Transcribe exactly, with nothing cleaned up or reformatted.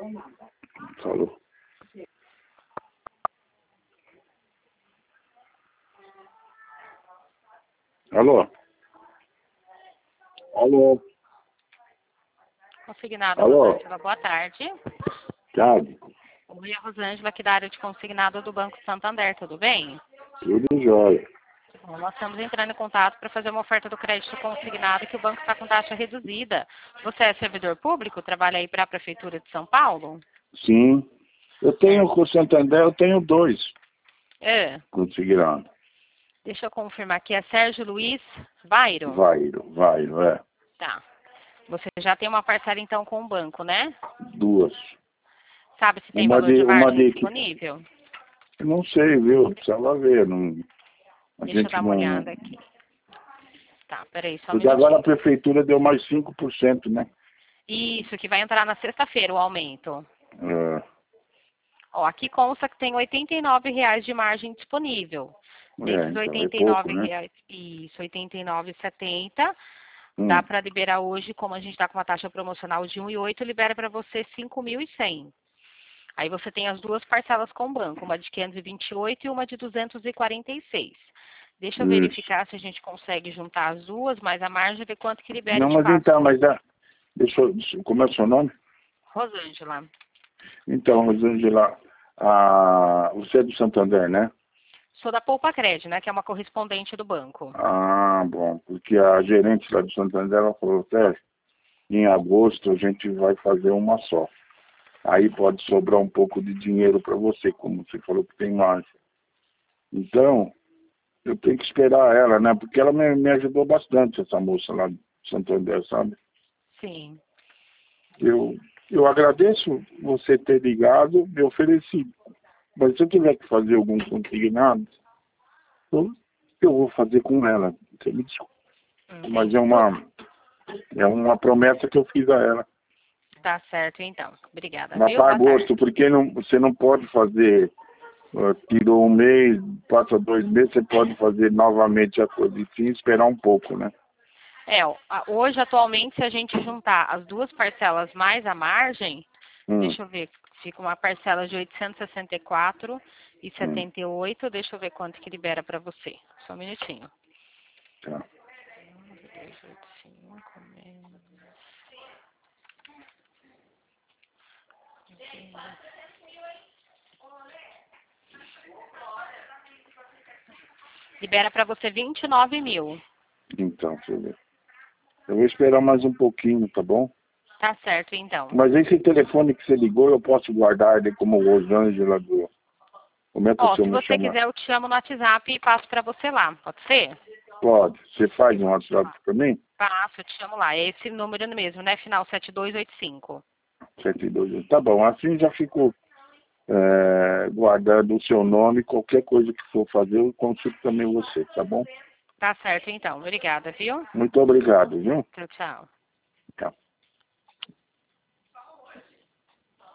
Falou. Alô? Alô? Consignado, Alô? Rosângela, boa tarde. Tarde. Oi, a Rosângela aqui da área de consignado do Banco Santander, tudo bem? Tudo jóia. Bom, nós estamos entrando em contato para fazer uma oferta do crédito consignado que o banco está com taxa reduzida. Você é servidor público? Trabalha aí para a Prefeitura de São Paulo? Sim. Eu tenho com o Santander, eu tenho dois É. consignado. Deixa eu confirmar aqui, é Sérgio Luiz Vairo? Vairo, Vairo, é. Tá. Você já tem uma parcela então com o banco, né? Duas. Sabe se tem Uma valor de, de uma margem de, disponível? eu não sei, viu? Precisava ver. Não, a Deixa eu gente dar uma não. olhada aqui. Tá, peraí, só um Porque agora a minutinho. prefeitura deu mais cinco por cento, né? Isso, que vai entrar na sexta-feira o aumento. É, Ó, aqui consta que tem oitenta e nove reais de margem disponível. é, Desses então é oitenta e pouco, nove né? reais, isso, oitenta e nove reais e setenta centavos, Hum, dá para liberar hoje, como a gente está com uma taxa promocional de um e oito, libera para você cinco mil e cem. Aí você tem as duas parcelas com o banco, uma de quinhentos e vinte e oito e uma de duzentos e quarenta e seis. Deixa eu isso. verificar se a gente consegue juntar as duas, mas a margem, ver quanto que libera e Não, te mas passo. então, mas dá. Deixa eu. deixa eu- Como é o seu nome? Rosângela, Então, Rosângela, a, você é do Santander, né? sou da Poupa Cred, né, que é uma correspondente do banco. Ah, bom, porque a gerente lá do Santander, ela falou, Sérgio, em agosto a gente vai fazer uma só. Aí pode sobrar um pouco de dinheiro para você, como você falou que tem margem. Então, eu tenho que esperar ela, né? Porque ela me, me ajudou bastante, essa moça lá do Santander, sabe? Sim. Eu, eu agradeço você ter ligado, me ofereci. Mas se eu tiver que fazer algum consignado, eu, eu vou fazer com ela. Você me desculpa. Mas é Entendi. uma, é uma promessa que eu fiz a ela. Tá certo, então. Obrigada, Mas viu? para Boa tarde. agosto, porque não, você não pode fazer, uh, tirou um mês, passa dois meses, você pode fazer novamente a coisa. E sim, esperar um pouco, né? É, ó, a- hoje, atualmente, se a gente juntar as duas parcelas mais a margem, Hum, deixa eu ver, fica uma parcela de oitocentos e sessenta e quatro e hum, setenta e oito. Deixa eu ver quanto que libera para você. Só um minutinho. tá. dois, oito, cinco, menos. Libera para você vinte e nove mil. Então, deixa eu ver. Eu vou esperar mais um pouquinho, tá bom? Tá certo, então. Mas esse telefone que você ligou, eu posso guardar ele como Rosângela do... Como é que o Ó, senhor se me você chama? quiser, eu te chamo no WhatsApp e passo para você lá. Pode ser? Pode. Você faz um WhatsApp pra mim? Passo, eu te chamo lá. É esse número mesmo, né? Final sete dois oito cinco. sete dois. Tá bom, assim já fico é, guardando o seu nome. Qualquer coisa que for fazer, eu consulto também você, tá bom? Tá certo, então. Obrigada, viu? Muito obrigado, viu? Tchau, tchau. Tchau.